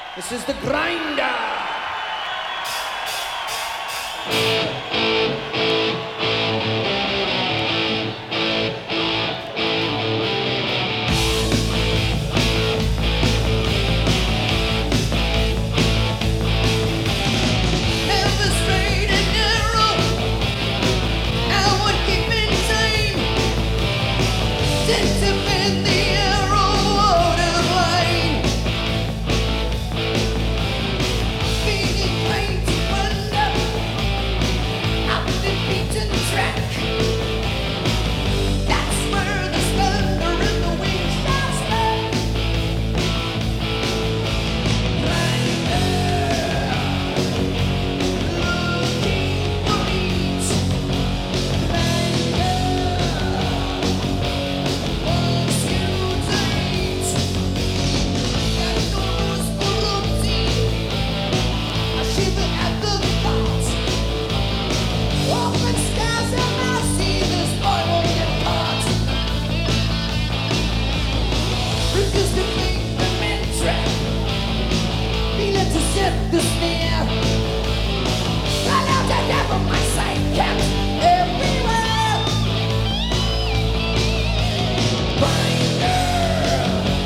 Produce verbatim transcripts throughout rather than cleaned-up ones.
This is the Grinder. The snare, I know the devil, my sight kept everywhere. Grinder,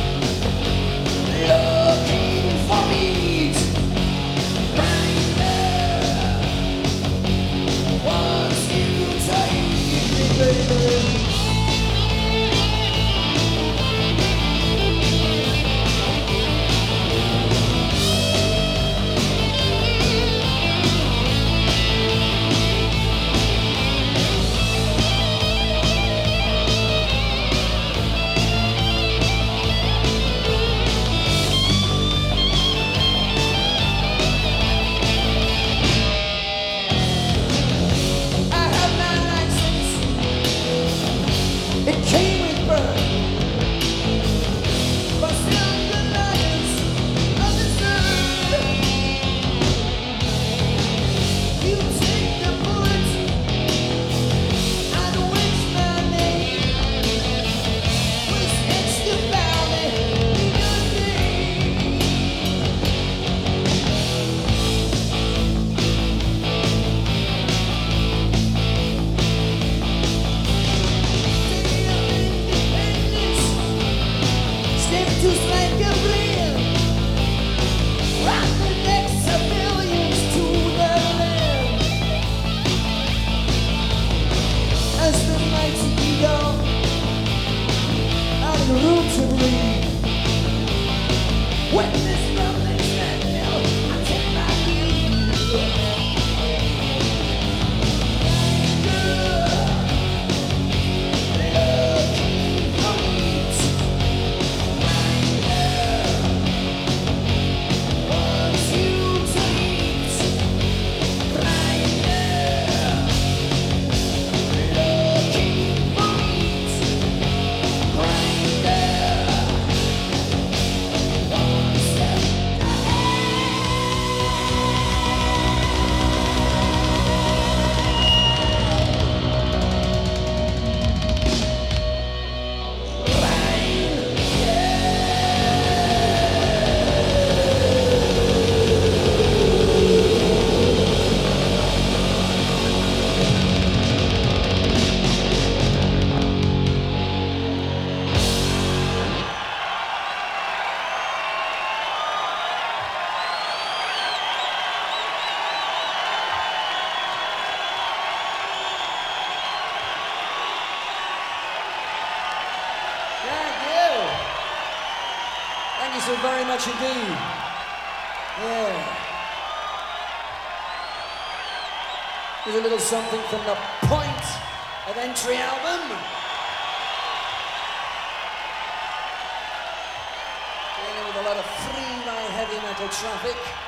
looking for meat. Grinder, wants you to eat me, baby. Just like a blade, rock the necks of millions to the land. As the mighty eagle out of the room to breathe. When this rumbling treadmill, I take my leave. Thank you so very much indeed. Yeah. Here's a little something from the Point of Entry album. Dealing with a lot of free by heavy metal traffic.